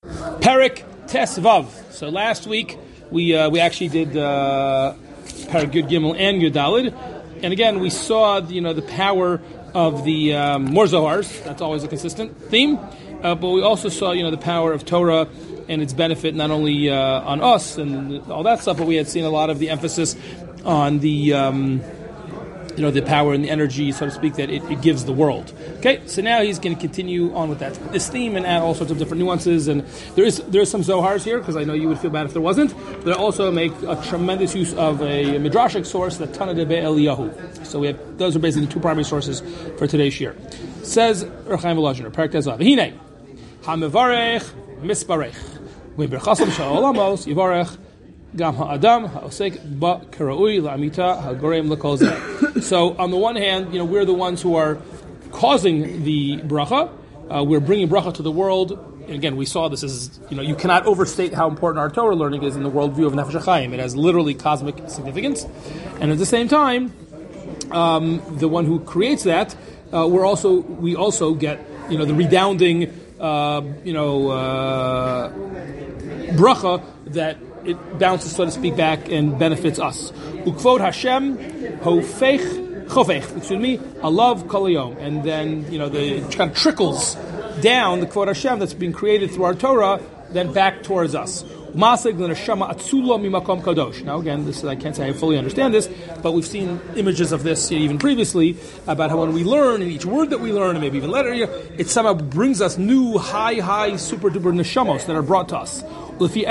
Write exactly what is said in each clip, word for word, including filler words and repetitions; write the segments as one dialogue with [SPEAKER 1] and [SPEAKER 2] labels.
[SPEAKER 1] Perek Tesvav. So last week we uh, we actually did uh, Perek Yud Gimel and Yud Daled, and again we saw you know the power of the um, more Zohars. That's always a consistent theme, uh, but we also saw you know the power of Torah and its benefit not only uh, on us and all that stuff, but we had seen a lot of the emphasis on the. Um, You know, the power and the energy, so to speak, that it, it gives the world. Okay, so now he's going to continue on with that this theme and add all sorts of different nuances. And there is there is some Zohars here, because I know you would feel bad if there wasn't. But I also make a tremendous use of a midrashic source, the Tana de Be'eliyahu. So we have those are basically the two primary sources for today's year. Says Rechaim Volozhiner, Perek Tezav. Hine, ha'mevarech misparech. V'berchasam sha'olamos yivarech. So on the one hand, you know, we're the ones who are causing the bracha. Uh, we're bringing bracha to the world. And again, we saw this as, you know, you cannot overstate how important our Torah learning is in the worldview of Nefesh HaChaim. It has literally cosmic significance. And at the same time, um, the one who creates that, uh, we're also, we also get, you know, the redounding, uh, you know, uh, bracha that it bounces, so to speak, back and benefits us. Ukvod Hashem hofech chofech. Excuse me. Alav kol hayom. And then, you know, the it kind of trickles down the Kvod Hashem that's been created through our Torah, then back towards us. Now again, this is, I can't say I fully understand this, but we've seen images of this even previously about how when we learn, and each word that we learn, and maybe even later, it somehow brings us new high, high, super duper neshamos that are brought to us. Right,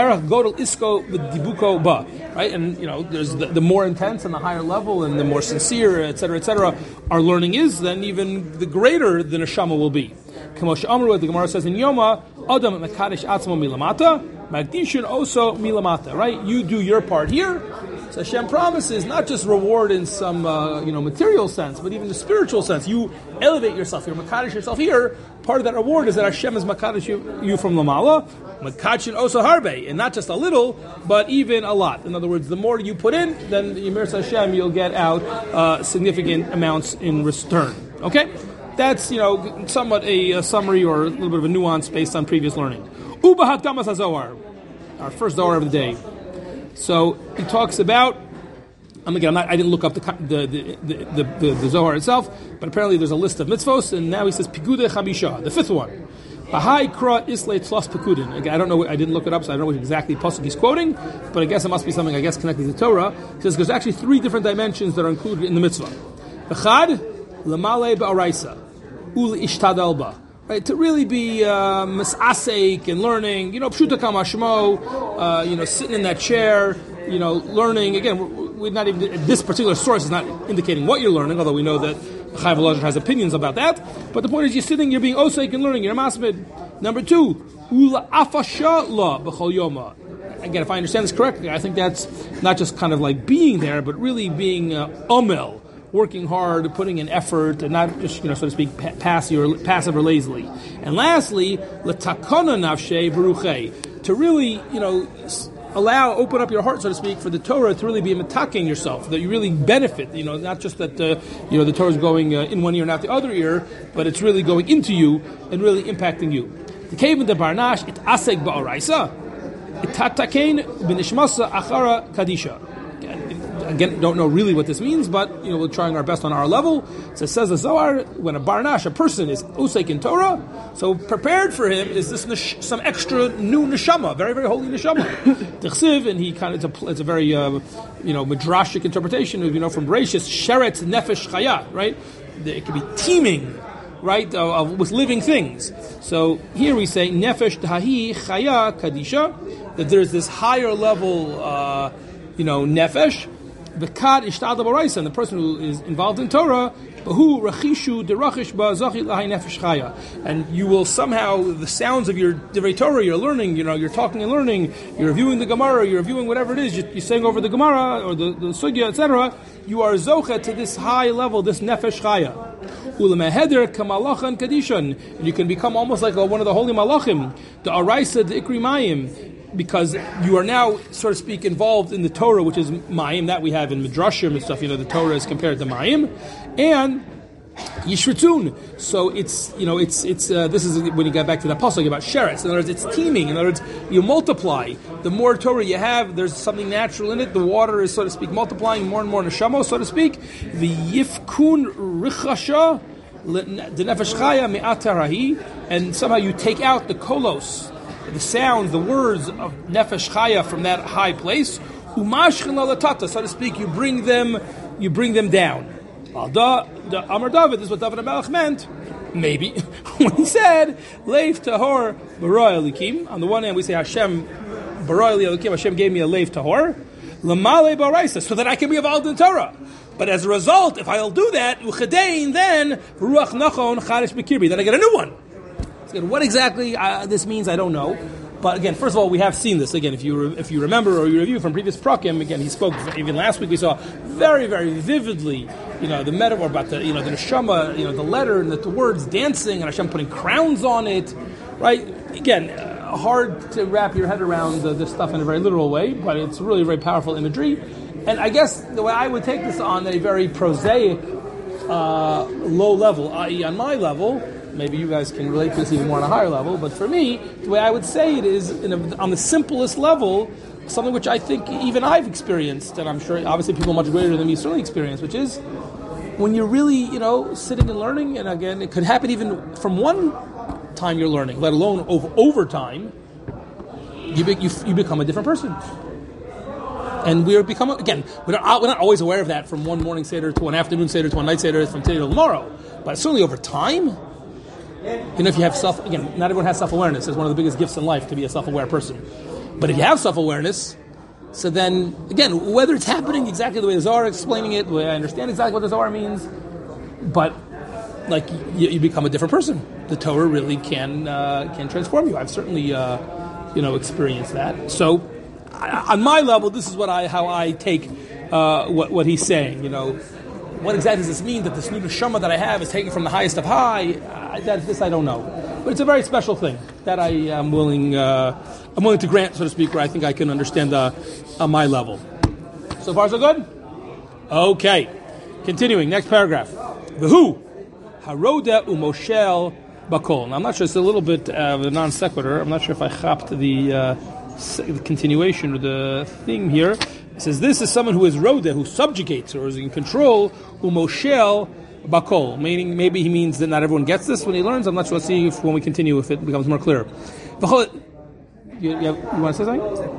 [SPEAKER 1] and you know, there's the, the more intense and the higher level and the more sincere, et cetera, et cetera, our learning is, then even the greater the neshama will be. Kamosh Amru, what the Gemara says in Yoma, Adam mekadesh atzmo milamata, magdishin also milamata. Right, you do your part here. So Hashem promises not just reward in some uh, you know material sense, but even the spiritual sense. You elevate yourself, you're mekadesh yourself here. Part of that reward is that Hashem is mekadesh you, you from lamala. Makachin also harbe, and not just a little, but even a lot. In other words, the more you put in, then Yemir Hashem, you'll get out uh, significant amounts in return. Okay, that's you know somewhat a, a summary or a little bit of a nuance based on previous learning. Ubahat Gamas HaZohar, our first Zohar of the day. So he talks about. Um, again, I'm not, I didn't look up the the, the, the, the the Zohar itself, but apparently there's a list of mitzvos, and now he says Pikude Chamisha, the fifth one. Bahai Kra Isle Tlas Pekudin. Again, I don't know. I didn't look it up, so I don't know what exactly pasuk he's quoting. But I guess it must be something. I guess connected to Torah. He says there's actually three different dimensions that are included in the mitzvah. Echad Lamale Ba'araisa Ul Ishtadalba. Right, to really be misasek uh, and learning. You know, Pshuta Kamashmo. Uh, you know, sitting in that chair. You know, learning. Again, we're, we're not even. This particular source is not indicating what you're learning, although we know that Chaim Volozhiner has opinions about that. But the point is, you're sitting, you're being osek and learning. You're a masmid. Number two, ula afasha la b'chol yoma. Again, if I understand this correctly, I think that's not just kind of like being there, but really being uh, omel, working hard, putting in effort, and not just, you know, so to speak, pa- passive or passive or lazily. And lastly, l'takona nafshe beruche, to really, you know. Allow, open up your heart, so to speak, for the Torah to really be metaking yourself, that you really benefit. You know, not just that uh, you know the Torah is going uh, in one ear and out the other ear, but it's really going into you and really impacting you. The cave in the Barnash, it asek ba'oraisa, it tatakein b'nishmasa achara kadisha. Again, don't know really what this means, but you know we're trying our best on our level. So it says the Zohar, when a barnash, a person is osek in Torah, so prepared for him is this nesh- some extra new neshama, very very holy neshama. Tichsiv, and he kind of it's a, it's a very uh, you know midrashic interpretation of you know from Bereshis sheret nefesh chaya, right? It could be teeming, right, of, of, with living things. So here we say nefesh tahi chaya kadisha, that there's this higher level, uh, you know, nefesh. The kad ishtad b'araisa, and the person who is involved in Torah, bahu rachishu derachish ba'zachi lahay nefesh chaya, and you will somehow the sounds of your divrei Torah, you're learning, you know, you're talking and learning, you're reviewing the Gemara, you're reviewing whatever it is, you're, you're saying over the Gemara or the, the sugya, et cetera. You are zocha to this high level, this nefesh chaya. Ulemeheder kamalachan kadishan, and you can become almost like a, one of the holy malachim, the araisa, the ikri mayim. Because you are now, so to speak, involved in the Torah, which is Mayim, that we have in Midrashim and stuff. You know, the Torah is compared to Mayim. And Yishritun. So it's, you know, it's, it's, uh, this is when you get back to the pasuk about sheretz. In other words, it's teeming. In other words, you multiply. The more Torah you have, there's something natural in it. The water is, so to speak, multiplying more and more neshama, so to speak. The yifkun richasha, the nefesh chaya me'atarahi, and somehow you take out the kolos, the sounds, the words of nefesh chaya from that high place. Umashchin alatata, so to speak, you bring them, you bring them down. The, the Amar David, this is what David HaMelech meant, maybe, when he said, Leif Tahor Baroy Elikim. On the one hand, we say Hashem Baroy Elikim, Hashem gave me a Leif Tahor, Lamale Baraisa, so that I can be involved in Torah. But as a result, if I'll do that, Uchedein, then Ruach Nachon Charish Bekirbi, then I get a new one. So what exactly uh, this means, I don't know. But again, first of all, we have seen this. Again, if you re- if you remember or you review from previous prakim, again, he spoke even last week. We saw very, very vividly, you know, the metaphor about the, you know, the neshama, you know, the letter and the, the words dancing and Hashem putting crowns on it, right? Again, uh, hard to wrap your head around uh, this stuff in a very literal way, but it's really very powerful imagery. And I guess the way I would take this on a very prosaic, uh, low level, that is, on my level. Maybe you guys can relate to this even more on a higher level, but for me, the way I would say it is, in a, on the simplest level, something which I think even I've experienced, and I'm sure obviously people much greater than me certainly experience, which is when you're really, you know, sitting and learning, and again, it could happen even from one time you're learning, let alone over, over time, you, be, you you become a different person. And we're become, again, we're not, we're not always aware of that from one morning Seder to one afternoon Seder to one night Seder, from today to tomorrow, but certainly over time. You know, if you have self, again, not everyone has self-awareness. It's one of the biggest gifts in life to be a self-aware person. But if you have self-awareness, so then, again, whether it's happening exactly the way the Zohar is explaining it, the way I understand exactly what the Zohar means, but, like, you, you become a different person. The Torah really can uh, can transform you. I've certainly, uh, you know, experienced that. So, I, on my level, this is what I how I take uh, what, what he's saying, you know. What exactly does this mean, that this new neshama that I have is taken from the highest of high? Uh, that, this I don't know. But it's a very special thing that I am willing uh, I'm willing to grant, so to speak, where I think I can understand uh, on my level. So far, so good? Okay. Continuing, next paragraph. V'hu, haroda umoshel bakol. Now, I'm not sure, it's a little bit of a non sequitur. I'm not sure if I chapped the, uh, the continuation or the theme here. It says this is someone who is roda, who subjugates or is in control, umoshel bakol, meaning maybe he means that not everyone gets this when he learns. I'm not sure. Let's see if when we continue if it becomes more clear. You, you, have, you want to say something?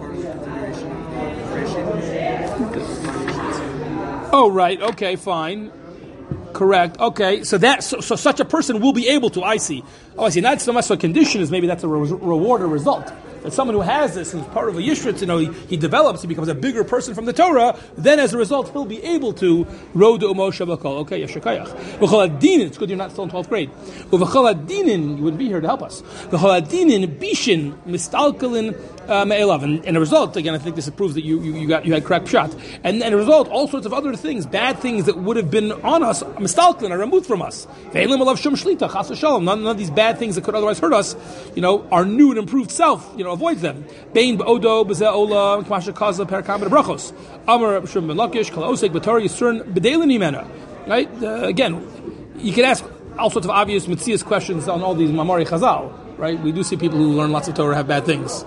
[SPEAKER 1] Oh, right. Okay, fine. Correct. Okay, so that so, so such a person will be able to. I see. Oh, I see. Not so much a condition as maybe that's a re- reward or result. That someone who has this, who's part of a yishrit, you know, he, he develops, he becomes a bigger person from the Torah. Then, as a result, he'll be able to road to umo shabakol. Okay, yeshakayach. V'chol adinin. It's good you're not still in twelfth grade. V'chol adinin. You wouldn't be here to help us. V'chol adinin bishin mistalkalin me'elav. And and a result, again, I think this proves that you you, you got you had correct shot. And and a result, all sorts of other things, bad things that would have been on us, mistalkalin, are removed from us. Ve'elim alav shum shlita chas v'shalom. None of these bad things that could otherwise hurt us, you know, our new and improved self, you know, avoids them. Bein b'odo b'zeh ola k'masha kaza perkam b'brachos. Amar Shum ben Lakish kol osek b'torah yisern b'deilin imena. Right? Uh, again, you can ask all sorts of obvious mitzias questions on all these mamari chazal. Right? We do see people who learn lots of Torah have bad things.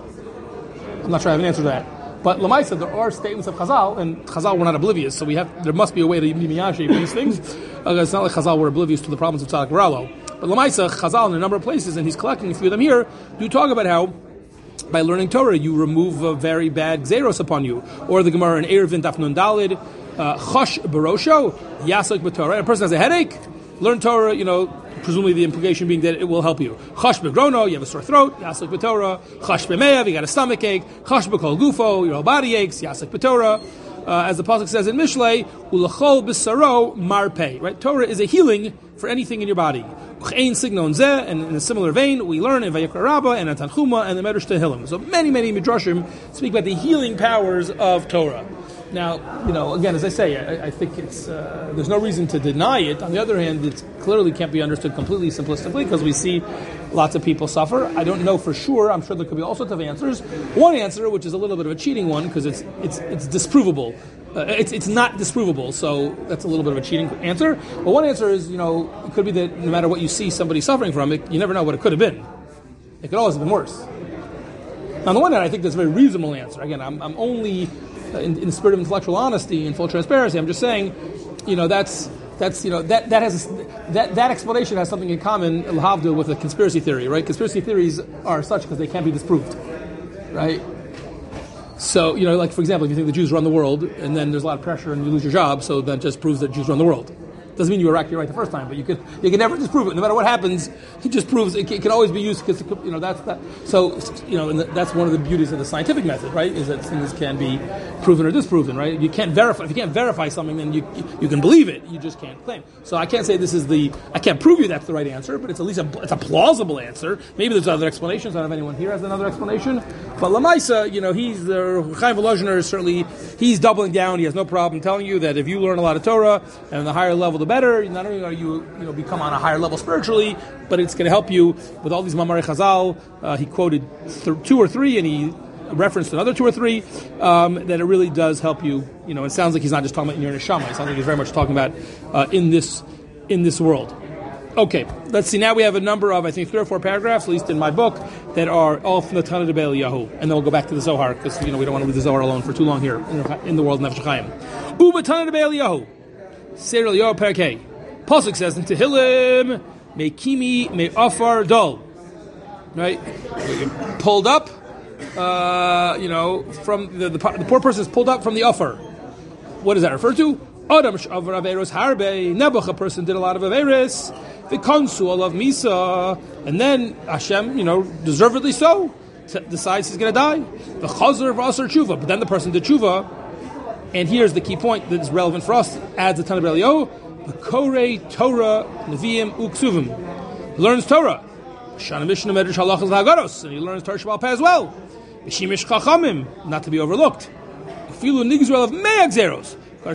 [SPEAKER 1] I'm not sure I have an answer to that. But Lamaisa, there are statements of Chazal, and Chazal were not oblivious, so we have there must be a way to be miyashi for these things. Uh, it's not like Chazal were oblivious to the problems of Tzadok Baralo. But Lamaisa, Chazal in a number of places, and he's collecting a few of them here, do talk about how by learning Torah you remove a very bad gzeros upon you. Or the Gemara in Eruvin Daf Nun Dalid, Chosh Barosho, Yasek B'Torah. A person has a headache, learn Torah, you know, presumably the implication being that it will help you. Chosh B'Grono, you have a sore throat, Yasek B'Torah. Chosh B'Meyav, you got a stomach ache. Chosh B'Kol Gufo, your whole body aches, Yasek B'Torah. Uh, as the pasuk says in Mishlei, Ulachol B'Saro Marpei. Right? Torah is a healing for anything in your body. And in a similar vein, we learn in Vayikra Rabbah and in Tanchuma and the Medrash Tehillim. So many, many midrashim speak about the healing powers of Torah. Now, you know, again, as I say, I, I think it's uh, there's no reason to deny it. On the other hand, it clearly can't be understood completely simplistically because we see lots of people suffer. I don't know for sure. I'm sure there could be all sorts of answers. One answer, which is a little bit of a cheating one, because it's it's it's disprovable. Uh, it's it's not disprovable, so that's a little bit of a cheating answer. But one answer is, you know, it could be that no matter what you see somebody suffering from, it, you never know what it could have been. It could always have been worse. On the one hand, I think that's a very reasonable answer. Again, I'm, I'm only, uh, in, in the spirit of intellectual honesty and full transparency, I'm just saying, you know, that's, that's you know, that, that has, a, that, that explanation has something in common, l'havdil, with a conspiracy theory, right? Conspiracy theories are such because they can't be disproved, right? So, you know, like, for example, if you think the Jews run the world, and then there's a lot of pressure and you lose your job, so that just proves that Jews run the world. Doesn't mean you were actually right the first time, but you could you can never disprove it. No matter what happens, it just proves it can, it can always be used because, you know, that's that. So, you know, and that's one of the beauties of the scientific method, right? Is that things can be proven or disproven, right? You can't verify. If you can't verify something, then you you can believe it. You just can't claim. So I can't say this is the. I can't prove you that's the right answer, but it's at least a it's a plausible answer. Maybe there's other explanations. I don't know if anyone here has another explanation. But Lamaisa, you know, he's the Chaim Volozhiner is certainly he's doubling down. He has no problem telling you that if you learn a lot of Torah and the higher level, the better. Not only are you you know become on a higher level spiritually, but it's going to help you with all these Mamare Chazal. Uh, he quoted th- two or three, and he referenced another two or three. Um, that it really does help you. You know, it sounds like he's not just talking about in your neshama. It sounds like he's very much talking about uh, in this in this world. Okay, let's see. Now we have a number of, I think, three or four paragraphs, at least in my book, that are all from the Tana de Eliyahu. And then we'll go back to the Zohar, because, you know, we don't want to leave the Zohar alone for too long here in, in the world of Nefesh Chaim. Uba Tana de Eliyahu. Seir Eliyahu Perkei. Pasuk says in Tehillim, Meikimi Me'afar Dol. Right? Pulled up, uh, you know, from the, the, the poor person is pulled up from the Afar. What does that refer to? Adam Shavar Averos Harbe. Nebuch, a person did a lot of Averis. The Konsul of Misa, and then Hashem, you know, deservedly so, t- decides he's going to die. The Chazar of Asar Tshuva, but then the person did Tshuva, and here's the key point that is relevant for us, adds the Tana B'Eliyahu, the Korei Torah Nevi'im Uksuvim. He learns Torah. Shana Mishnah Medrash Halachas Hagaros, and he learns Torah Shabbat Peh as well. B'Shimish Chachamim, not to be overlooked. Filu Nigzrel of Me'agzeros. So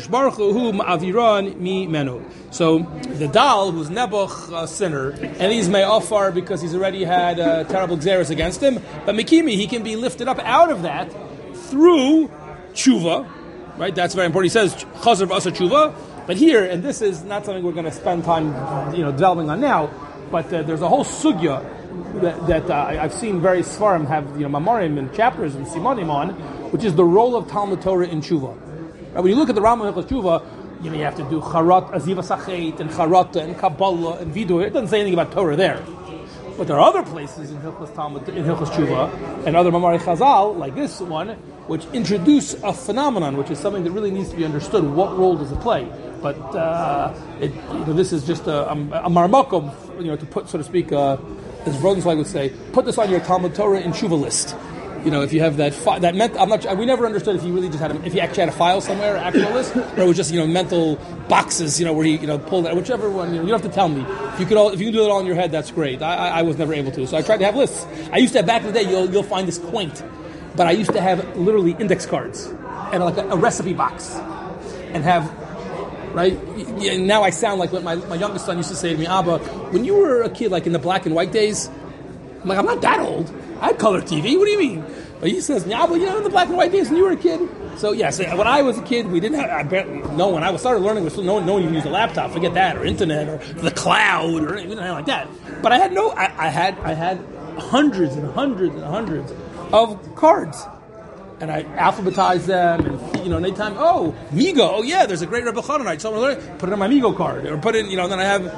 [SPEAKER 1] the Dal, who's Nebuch, a sinner, and he's Me'afar because he's already had uh, terrible Xeris against him, but Mekimi, he can be lifted up out of that through Tshuva, right? That's very important. He says, Chazar v'asa Tshuva, but here, and this is not something we're going to spend time, you know, developing on now, but uh, there's a whole sugya that, that uh, I've seen various Sfarim have, you know, Mamarim and chapters and Simonim on, which is the role of Talmud Torah in Tshuva. Right, when you look at the Rambam Hilchos Tshuva, you know, you have to do Charat, Aziva Sachet, and Charata, and Kabbalah, and Vidur. It doesn't say anything about Torah there. But there are other places in Hilchos Talmud, in Hilchos Tshuva, and other Mamari Chazal, like this one, which introduce a phenomenon, which is something that really needs to be understood. What role does it play? But uh, it, you know, this is just a, a, a marmakom, you know, to put, so to speak, uh, as Rosenzweig would say, put this on your Talmud Torah in Tshuva list. You know, if you have that, fi- that meant, I'm not. We never understood if you really just had, a, if you actually had a file somewhere, actual list, or it was just, you know, mental boxes, you know, where he, you know, pulled that, whichever one. You know, you don't have to tell me. If you could, all, if you can do it all in your head, that's great. I, I, I was never able to, so I tried to have lists. I used to have back in the day. You'll, you'll find this quaint, but I used to have literally index cards and like a, a recipe box, and have. Right? Yeah, now I sound like what my, my youngest son used to say to me, Abba, when you were a kid, like in the black and white days, I'm like, I'm not that old. I had color T V. What do you mean? But he says, Abba, you know, in the black and white days when you were a kid. So, yes, when I was a kid, we didn't have, I barely, no, when I started learning, no one, no one even used a laptop, forget that, or internet, or the cloud, or anything like that. But I had no, I, I had I had hundreds and hundreds and hundreds of cards. And I alphabetized them, and, you know, anytime, oh, Migo, oh yeah, there's a great Rebbe Chononite, so I'm going to learn, put it on my Migo card, or put it, you know, and then I have,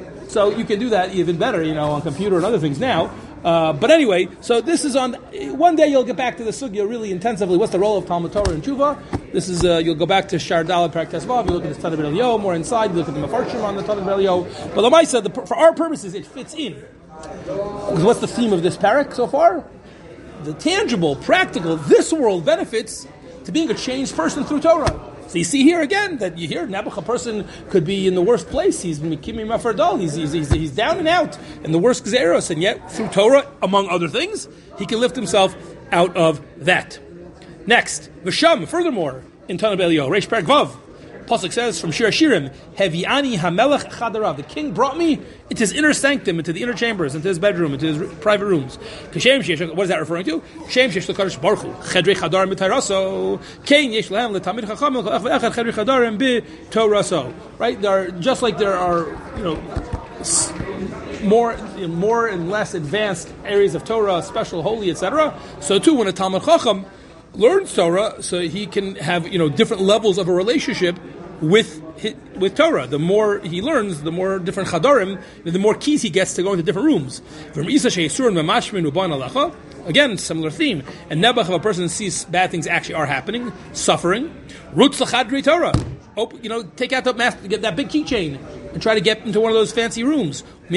[SPEAKER 1] so you can do that even better, you know, on computer and other things now. Uh, but anyway, so this is on, one day you'll get back to the sugya really intensively. What's the role of Talmud Torah in Tshuva? This is, uh, you'll go back to Shardal Parak Tesvav, you look at the Tana B'Eliyahu more inside, you look at the Mefarshim on the Tana B'Eliyahu. But Lamaisa, the, for our purposes, it fits in. Because what's the theme of this parak so far? The tangible, practical, this world benefits to being a changed person through Torah. So you see here again that you hear Nebuch, a person could be in the worst place. He's Mikimi Mafardal. He's, he's, he's, he's down and out in the worst Gzeros. And yet, through Torah, among other things, he can lift himself out of that. Next, Visham, furthermore, in Tana B'Eliyahu, Reish Perek Vav, Pasuk says from Shir Hashirim, Hevi'ani hamelech chadarav. The king brought me into his inner sanctum, into the inner chambers, into his bedroom, into his private rooms. What is that referring to? Shem shesh l'kadosh baruch hu chedrei chadarim b'tayraso. Kein yesh lehem l'tamid chacham l'echad chedrei chadarim b'toraso. Right? There are, just like there are, you know, more, you know, more and less advanced areas of Torah, special, holy, et cetera. So too, when a Talmid Chacham learns Torah, so he can have, you know, different levels of a relationship with with Torah. The more he learns, the more different chadarim, the more keys he gets to go into different rooms. Again, similar theme. And nebuch, if a person sees bad things actually are happening, suffering, rutz l'chadrei Torah. Open, you know, take out that mask, get that big keychain, and try to get into one of those fancy rooms. And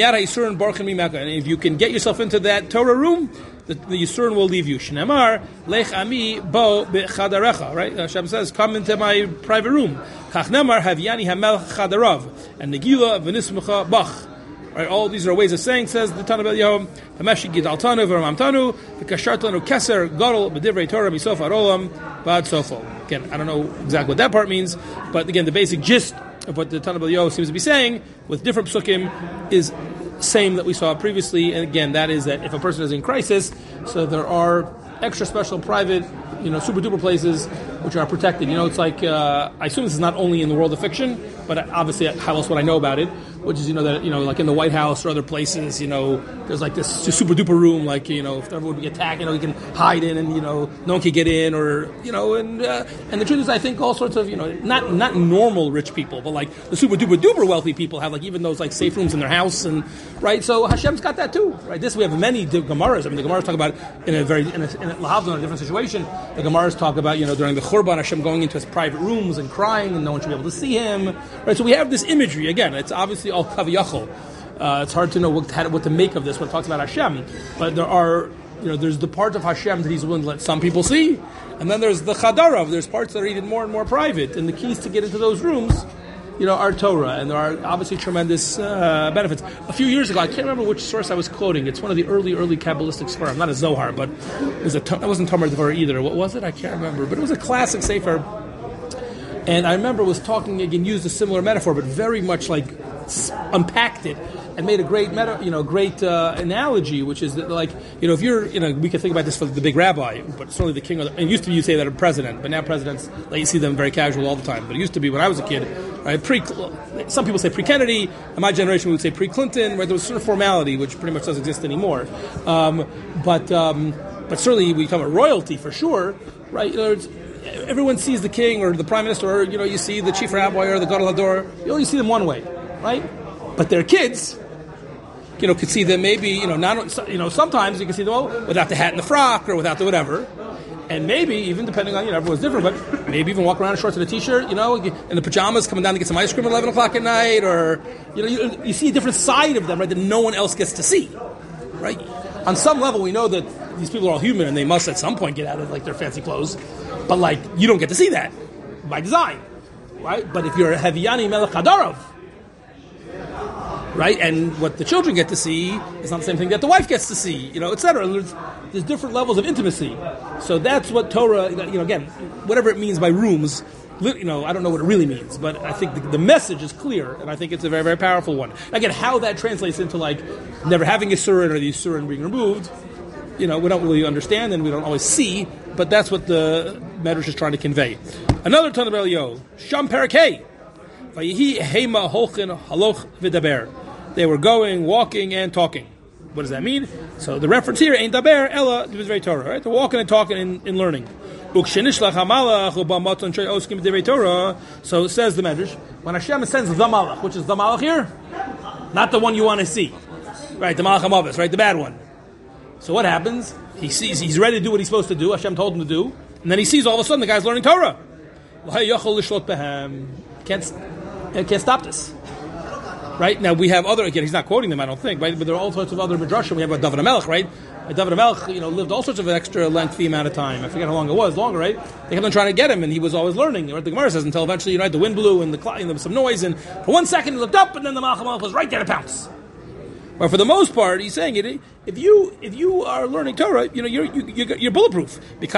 [SPEAKER 1] if you can get yourself into that Torah room, the, the Yisurin will leave you. Shnemar lech ami bo b'chadarecha. Right? Hashem says, "Come into my private room." Chachnemar havyani hamel chadarav and negila v'nismucha bach. Right? All these are ways of saying. Says the Tana B'Yom, "Hameshi gidaltanu v'ramamtanu v'kashartanu keser gadol b'divrei Torah misof harolam ba'ad sofo." Again, I don't know exactly what that part means, but again, the basic gist of what the Tana B'Yom seems to be saying with different psukim is same that we saw previously, and again, that is that if a person is in crisis, so there are extra special private, you know, super duper places which are protected. You know, it's like, uh, I assume this is not only in the world of fiction, but obviously how else would I know about it, which is, you know, that, you know, like in the White House or other places, you know, there's like this super duper room, like, you know, if there would be attack, you know, you can hide in and, you know, no one can get in, or, you know, and uh, and the truth is, I think all sorts of, you know, not not normal rich people, but like the super duper duper wealthy people have like even those like safe rooms in their house, and, right, so Hashem's got that too, right? This, we have many Gemaras. I mean, the Gemaras talk about in a very, in a, in a, in a different situation. The Gemaras talk about, you know, during the Churban, Hashem going into his private rooms and crying, and no one should be able to see him, right? So we have this imagery, again, it's obviously all kaviyachol. Uh, it's hard to know what, how, what to make of this when it talks about Hashem, but there are, you know, there's the part of Hashem that He's willing to let some people see, and then there's the chadarav, there's parts that are even more and more private, and the keys to get into those rooms, you know, are Torah, and there are obviously tremendous uh, benefits. A few years ago, I can't remember which source I was quoting. It's one of the early, early Kabbalistic Sefer. Not a Zohar, but it was a. It wasn't Tamar Devar either. What was it? I can't remember. But it was a classic Sefer. And I remember was talking again, used a similar metaphor, but very much like unpacked it and made a great meta, you know, great uh, analogy, which is that, like, you know, if you're, you know, we can think about this for the big rabbi, but certainly the king of the, and it used to be you say that a president, but now presidents, like, you see them very casual all the time. But it used to be when I was a kid, right? Pre, some people say pre-Kennedy, in my generation we would say pre-Clinton, where there was sort of formality, which pretty much doesn't exist anymore. Um, but um, but certainly we talk about royalty for sure, right? You know, it's, everyone sees the king or the prime minister, or, you know, you see the chief rabbi or the Gadol Hador, you only see them one way, right? But their kids, you know, could see them maybe, you know, not, you know, sometimes you can see them, well, without the hat and the frock or without the whatever. And maybe, even depending on, you know, everyone's different, but maybe even walk around in shorts and a t-shirt, you know, in the pajamas, coming down to get some ice cream at eleven o'clock at night, or, you know, you, you see a different side of them, right, that no one else gets to see, right? On some level, we know that these people are all human and they must at some point get out of, like, their fancy clothes, but, like, you don't get to see that by design, right? But if you're a Heviani Melech Hadarav, right, and what the children get to see is not the same thing that the wife gets to see, you know, et cetera. There's, there's different levels of intimacy. So that's what Torah, you know, again, whatever it means by rooms, you know, I don't know what it really means, but I think the, the message is clear, and I think it's a very, very powerful one. Again, how that translates into, like, never having a Yisurin or the Yisurin being removed, you know, we don't really understand and we don't always see, but that's what the Medrash is trying to convey. Another Tana B'Elio, Sham Parakeh, Vayihi Hema Holchin Haloch V'Daber. They were going, walking, and talking. What does that mean? So the reference here, Ein Daber Ella Divrei Torah, right? They're walking and talking and, and learning. So it says the Medrash, when Hashem sends the Malach, which is the Malach here, not the one you want to see, right? The Malach HaMavis, right? The bad one. So what happens? He sees, he's ready to do what he's supposed to do, Hashem told him to do, and then he sees all of a sudden the guy's learning Torah. Can't, can't stop this. Right? Now we have other, again, he's not quoting them, I don't think, right? But there are all sorts of other midrashim. We have about David HaMelech, right? David HaMelech, you know, lived all sorts of an extra lengthy amount of time. I forget how long it was, longer, right? They kept on trying to get him, and he was always learning. Right? The Gemara says until eventually, you know, the wind blew and the, and there was some noise, and for one second he looked up, and then the Malach HaMelech was right there to pounce. But for the most part, he's saying it. If you if you are learning Torah, you know you're you, you're, you're bulletproof. Right?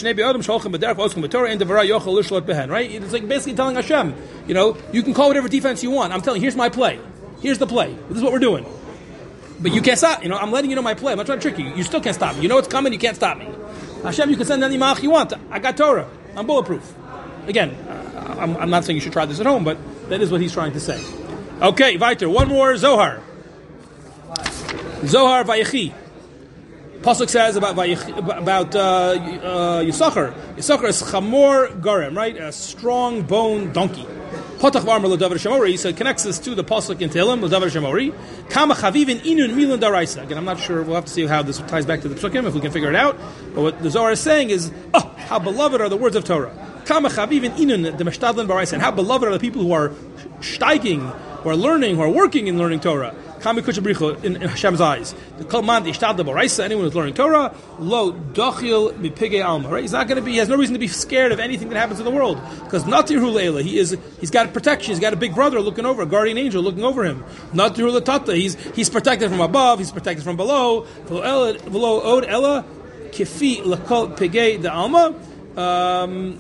[SPEAKER 1] It's like basically telling Hashem, you know, you can call whatever defense you want. I'm telling you, here's my play. Here's the play. This is what we're doing. But you can't stop. You know, I'm letting you know my play. I'm not trying to trick you. You still can't stop me. You know what's coming. You can't stop me. Hashem, you can send any malach you want. I got Torah. I'm bulletproof. Again, uh, I'm, I'm not saying you should try this at home, but that is what he's trying to say. Okay, weiter. One more Zohar. Zohar Vayechi. Pasuk says about Vayechi, about uh, uh, Yisachar. Yisachar is Chamor Garem, right? A strong bone donkey. Potach Varmer L'Davar Shemori. So it connects us to the pasuk in Tehillim L'Davar Shemori. Kama Chavivin Inun Milan Daraisa. Again, I'm not sure. We'll have to see how this ties back to the psukim if we can figure it out. But what the Zohar is saying is, oh, how beloved are the words of Torah. Kama Chavivin Inun the Meshtadlan Daraisa. And how beloved are the people who are steiking, who are learning, who are working in learning Torah. Kami Kuchabricho in Hashem's eyes. The Kalman the Ishtadla Baraisa, anyone who's learning Torah, lo dochil bipige alma. Right? He's not going to be. He has no reason to be scared of anything that happens in the world because natirhu leila. He is. He's got protection. He's got a big brother looking over, a guardian angel looking over him. Natirhu latata. He's he's protected from above. He's protected from below. V'lo od ella kifi lakol pige the alma. Um,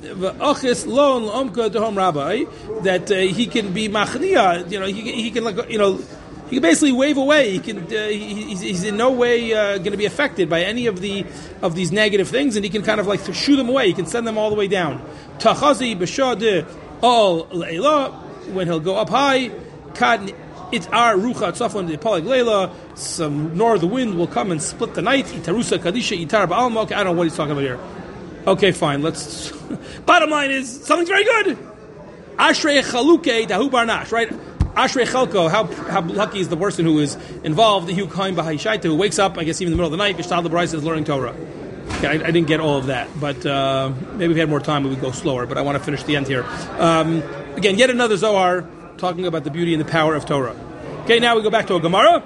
[SPEAKER 1] that uh, he can be machnia. You know, he he can like you know. He can basically wave away. He can. Uh, he, he's, he's in no way uh, going to be affected by any of the of these negative things, and he can kind of like shoo them away. He can send them all the way down. Tachazi b'shad al leila when he'll go up high. Kad it's our rucha tzafon the palag leila. Some nor the wind will come and split the night. Itarusa kadisha itar ba'alma. Okay, I don't know what he's talking about here. Okay, fine. Let's. Bottom line is something's very good. Ashrei chaluke dahu barnash. Right. Ashrei Chalko, how how lucky is the person who is involved, the Hukaim Bahayishaita, who wakes up, I guess even in the middle of the night, Vishtad L'Braisa is learning Torah. Okay, I, I didn't get all of that, but uh, maybe if we had more time, we would go slower, but I want to finish the end here. Um, again, yet another Zohar talking about the beauty and the power of Torah. Okay, now we go back to a Gemara.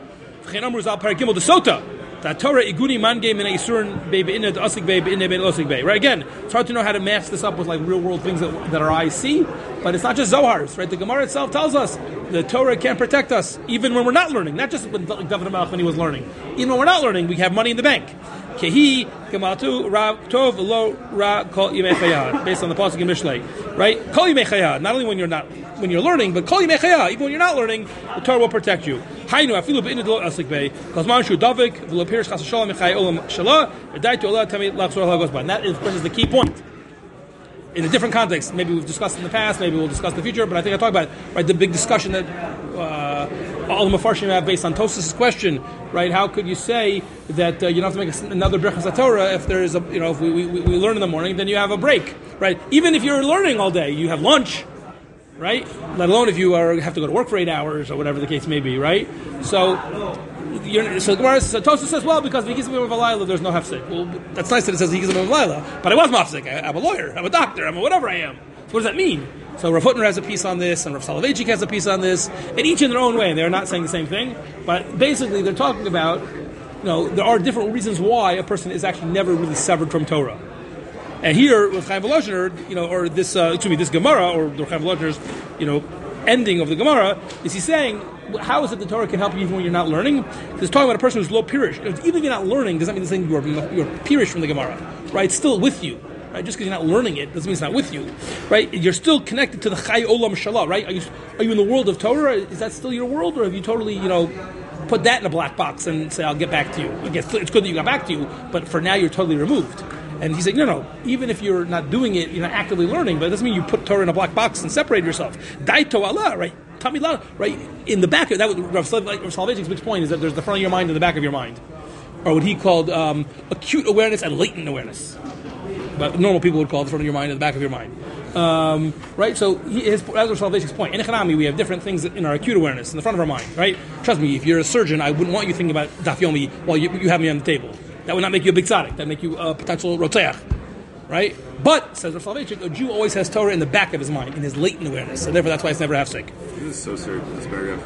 [SPEAKER 1] That Torah iguni mange min isurin be beinad asik be beinad ben asik be. Right, again, it's hard to know how to match this up with like real world things that, that our eyes see, but it's not just Zohars, right? The Gemara itself tells us the Torah can protect us even when we're not learning, not just when David HaMelech when he was learning. Even when we're not learning, we have money in the bank. Kehi gematu ra tov lo ra kol yimei chayah, based on the pasuk in Mishlei, right? Kol yimei chayah, not only when you're not when you're learning, but kol yimei chayah, even when you're not learning, the Torah will protect you. Hainu afilu beinad lo asik be, kazman shu davik v'lo pirish chas shalom mechay olam shalah, v'daitu olah tamid lachzor halagos ba. And that is, is the key point. In a different context, maybe we've discussed in the past, maybe we'll discuss in the future, but I think I talked about it, right? The big discussion that uh, all the Mefarshim have based on Tosfos' question, right? How could you say that uh, you don't have to make a, another Birchas HaTorah if there is a, you know, if we, we, we learn in the morning, then you have a break, right? Even if you're learning all day, you have lunch, right? Let alone if you are have to go to work for eight hours or whatever the case may be, right? So, you're, so Gemara, so Tosfos says, well, because Vigizim Valayla, there's no hefsek. Well, that's nice that it says Vigizim Valayla, but I was mafsek. I'm a lawyer, I'm a doctor, I'm a whatever I am. So what does that mean? So Rav Hutner has a piece on this, and Rav Soloveitchik has a piece on this, and each in their own way. They're not saying the same thing, but basically they're talking about, you know, there are different reasons why a person is actually never really severed from Torah. And here with Chaim Volozhiner, you know, or this, uh, excuse me, this Gemara, or Chaim Volozhiner's, you know, ending of the Gemara, is he saying, how is it the Torah can help you even when you're not learning? Because it's talking about a person who's low pirish. Even if you're not learning, doesn't mean the same you're, you're pirish from the Gemara, right? It's still with you, right? Just because you're not learning it doesn't mean it's not with you, right? You're still connected to the Chai Olam Shalah, right? Are you, are you in the world of Torah? Is that still your world, or have you totally, you know, put that in a black box and say, I'll get back to you? Again, it's good that you got back to you, but for now you're totally removed. And he's like, no, no, even if you're not doing it, you're not actively learning, but it doesn't mean you put Torah in a black box and separate yourself. Daito Allah, right? Tamillah, right? In the back of that, Rav Soloveitchik's big point is that there's the front of your mind and the back of your mind. Or what he called um, acute awareness and latent awareness. But normal people would call it the front of your mind and the back of your mind. Um, right? So he, his, that's Rav Soloveitchik's point. In Economy, we have different things in our acute awareness, in the front of our mind, right? Trust me, if you're a surgeon, I wouldn't want you thinking about Daf Yomi while you, you have me on the table. That would not make you a big tzaddik. That would make you a potential rotzeach, right? But, says Rav Soloveitchik, a Jew always has Torah in the back of his mind, in his latent awareness. So therefore, that's why it's never hafsek.
[SPEAKER 2] This is so certain, this paragraph.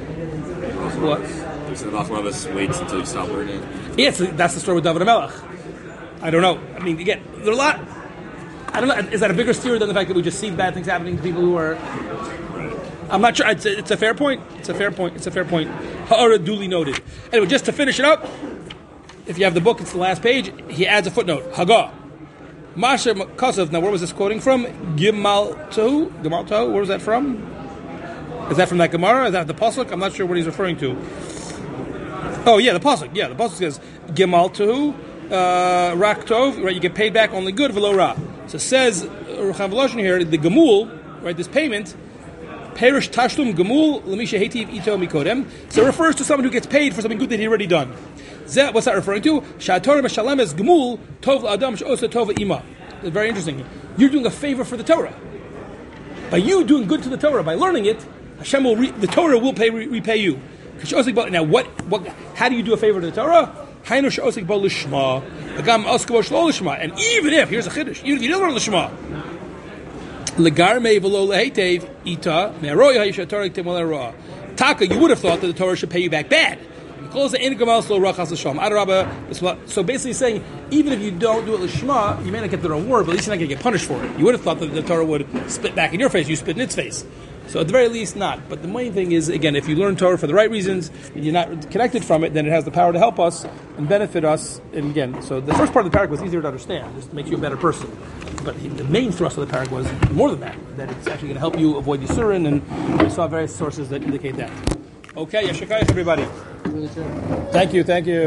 [SPEAKER 1] What?
[SPEAKER 2] There's an awful lot of us waits until you stop learning.
[SPEAKER 1] Yes, yeah, that's the story with David HaMelech. I don't know. I mean, again, there are a lot. I don't know. Is that a bigger steer than the fact that we just see bad things happening to people who are... I'm not sure. It's a, it's a fair point. It's a fair point. It's a fair point. Ha'ara duly noted. Anyway, just to finish it up, if you have the book, it's the last page. He adds a footnote. Haga. Masha Kosov. Now, where was this quoting from? Gimal Tohu? Gimal Tohu? Where was that from? Is that from that Gemara? Is that the pasuk? I'm not sure what he's referring to. Oh, yeah, the pasuk. Yeah, the pasuk says, Gimal Tohu, uh, Rak Tov, right? You get paid back only good, v'lo ra. So it says, Ruchav Voloshin here, the Gemul, right, this payment, Perish Tashlum Gemul, Lamisha Hetiv Ito Mikodem. So it refers to someone who gets paid for something good that he already done. Zeh, what's that referring to? Sha'atorah Meshalem es Gemul, Tov L'Adam She'osa Tova Ima. It's very interesting. You're doing a favor for the Torah. By you doing good to the Torah, by learning it, Hashem will re- the Torah will pay re- repay you. Now, what, what? How do you do a favor to the Torah? And even if here's a chiddush, even if you don't learn l'shma, Taka, you would have thought that the Torah should pay you back bad. So basically saying, even if you don't do it l'shma, you may not get the reward, but at least you're not going to get punished for it. You would have thought that the Torah would spit back in your face, you spit in its face. So at the very least, not. But the main thing is, again, if you learn Torah for the right reasons, and you're not connected from it, then it has the power to help us and benefit us. And again, so the first part of the parak was easier to understand, just to make you a better person. But the main thrust of the parak was more than that, that it's actually going to help you avoid Yisurin, and we saw various sources that indicate that. Okay, Yeshakayach, everybody. Thank you, thank you.